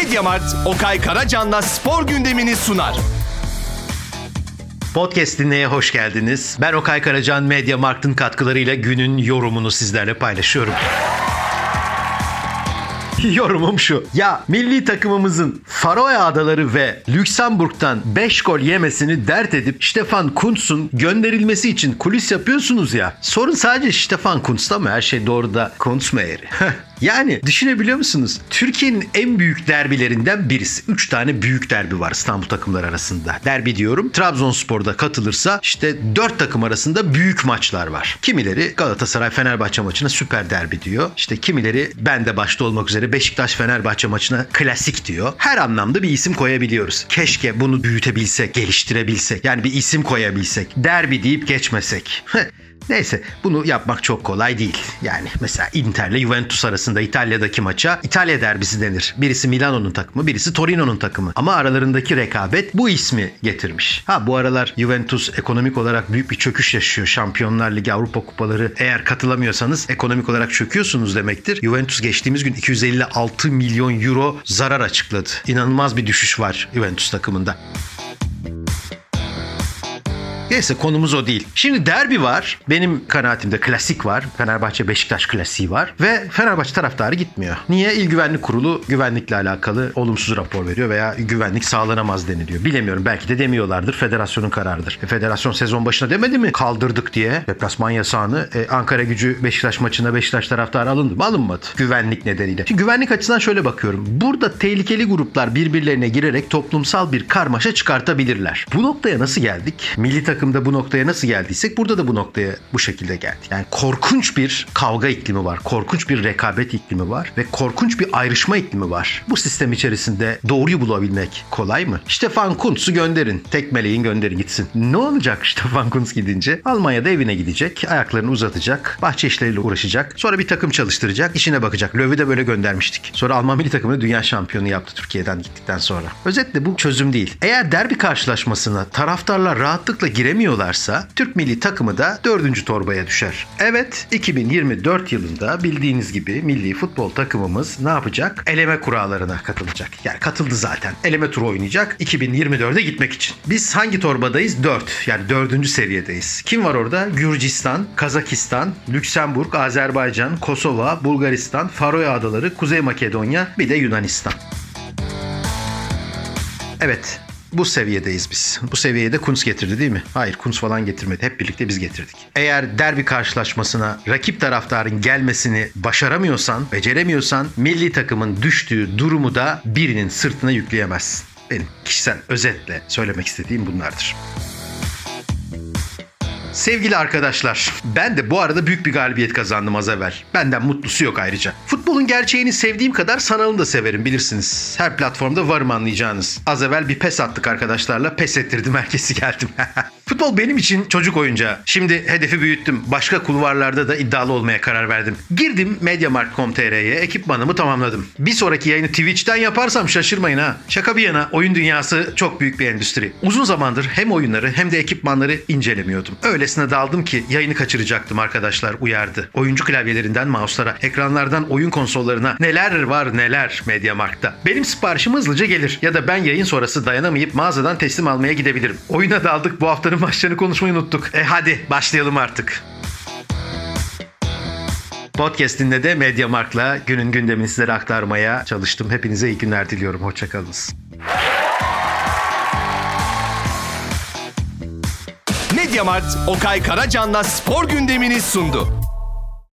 Mediamart, Okay Karacan'la spor gündemini sunar. Podcast dinleye hoş geldiniz. Ben Okay Karacan, Mediamarkt'ın katkılarıyla günün yorumunu sizlerle paylaşıyorum. Yorumum şu. Ya milli takımımızın Faroe Adaları ve Lüksemburg'dan 5 gol yemesini dert edip Stefan Kuntz'un gönderilmesi için kulis yapıyorsunuz ya. Sorun sadece Stefan Kuntz'ta mı? Her şey doğru da Kuntz mu eğri? Yani düşünebiliyor musunuz? Türkiye'nin en büyük derbilerinden birisi. 3 tane büyük derbi var İstanbul takımları arasında. Derbi diyorum. Trabzonspor'da katılırsa işte 4 takım arasında büyük maçlar var. Kimileri Galatasaray-Fenerbahçe maçına süper derbi diyor. İşte kimileri ben de başta olmak üzere Beşiktaş-Fenerbahçe maçına klasik diyor. Her anlamda bir isim koyabiliyoruz. Keşke bunu büyütebilsek, geliştirebilsek. Yani bir isim koyabilsek. Derbi deyip geçmesek. Neyse, bunu yapmak çok kolay değil. Yani mesela Inter'le Juventus arasında İtalya'daki maça İtalya derbisi denir. Birisi Milano'nun takımı, birisi Torino'nun takımı. Ama aralarındaki rekabet bu ismi getirmiş. Bu aralar Juventus ekonomik olarak büyük bir çöküş yaşıyor. Şampiyonlar Ligi, Avrupa Kupaları, eğer katılamıyorsanız ekonomik olarak çöküyorsunuz demektir. Juventus geçtiğimiz gün 256 milyon euro zarar açıkladı. İnanılmaz bir düşüş var Juventus takımında. Neyse, konumuz o değil. Şimdi derbi var. Benim kanaatimde klasik var. Fenerbahçe-Beşiktaş klasiği var. Ve Fenerbahçe taraftarı gitmiyor. Niye? İl Güvenlik Kurulu güvenlikle alakalı olumsuz rapor veriyor veya güvenlik sağlanamaz deniliyor. Bilemiyorum. Belki de demiyorlardır. Federasyonun kararıdır. Federasyon sezon başına demedi mi? Kaldırdık diye. Deplasman yasağını. Ankara Gücü Beşiktaş maçına Beşiktaş taraftarı alındı mı? Alınmadı. Güvenlik nedeniyle. Şimdi güvenlik açısından şöyle bakıyorum. Burada tehlikeli gruplar birbirlerine girerek toplumsal bir karmaşa çıkartabilirler. Bu noktaya nasıl geldik? Milli takımda bu noktaya nasıl geldiysek burada da bu noktaya bu şekilde geldik. Yani korkunç bir kavga iklimi var. Korkunç bir rekabet iklimi var. Ve korkunç bir ayrışma iklimi var. Bu sistem içerisinde doğruyu bulabilmek kolay mı? Stefan Kuntz'u gönderin. Tekmeleyin, gönderin gitsin. Ne olacak Stefan Kuntz gidince? Almanya'da evine gidecek. Ayaklarını uzatacak. Bahçe işleriyle uğraşacak. Sonra bir takım çalıştıracak. İşine bakacak. Löw'ü de böyle göndermiştik. Sonra Alman milli takımını dünya şampiyonu yaptı Türkiye'den gittikten sonra. Özetle bu çözüm değil. Eğer derbi karşılaşmasına taraftarlar rahatlıkla giremiyorlarsa Türk milli takımı da 4. torbaya düşer. Evet, 2024 yılında bildiğiniz gibi milli futbol takımımız ne yapacak? Eleme kurallarına katılacak. Yani katıldı zaten. Eleme turu oynayacak 2024'e gitmek için. Biz hangi torbadayız? 4. Yani 4. seviyedeyiz. Kim var orada? Gürcistan, Kazakistan, Lüksemburg, Azerbaycan, Kosova, Bulgaristan, Faroe Adaları, Kuzey Makedonya, bir de Yunanistan. Evet. Bu seviyedeyiz biz. Bu seviyeye de Kuntz getirdi değil mi? Hayır, Kuntz falan getirmedi. Hep birlikte biz getirdik. Eğer derbi karşılaşmasına rakip taraftarın gelmesini başaramıyorsan, beceremiyorsan milli takımın düştüğü durumu da birinin sırtına yükleyemezsin. Benim kişisel özetle söylemek istediğim bunlardır. Sevgili arkadaşlar, ben de bu arada büyük bir galibiyet kazandım az evvel. Benden mutlusu yok ayrıca. Futbolun gerçeğini sevdiğim kadar sanalını da severim, bilirsiniz. Her platformda varım, anlayacağınız. Az evvel bir pes attık arkadaşlarla. Pes ettirdim, herkesi geldim. Futbol benim için çocuk oyuncağı. Şimdi hedefi büyüttüm. Başka kulvarlarda da iddialı olmaya karar verdim. Girdim Mediamarkt.com.tr'ye, ekipmanımı tamamladım. Bir sonraki yayını Twitch'ten yaparsam şaşırmayın ha. Şaka bir yana, oyun dünyası çok büyük bir endüstri. Uzun zamandır hem oyunları hem de ekipmanları incelemiyordum. Öylesine daldım ki yayını kaçıracaktım, arkadaşlar uyardı. Oyuncu klavyelerinden mouse'lara, ekranlardan oyun konsollarına neler var neler Mediamarkt'ta. Benim siparişim hızlıca gelir ya da ben yayın sonrası dayanamayıp mağazadan teslim almaya gidebilirim. Oyuna daldık, bu haftanın maçlarını konuşmayı unuttuk. Hadi başlayalım artık. Podcast'inde de Mediamarkt'la günün gündemini sizlere aktarmaya çalıştım. Hepinize iyi günler diliyorum. Hoşçakalınız. Mediamart, Okay Karacan'la spor gündemini sundu.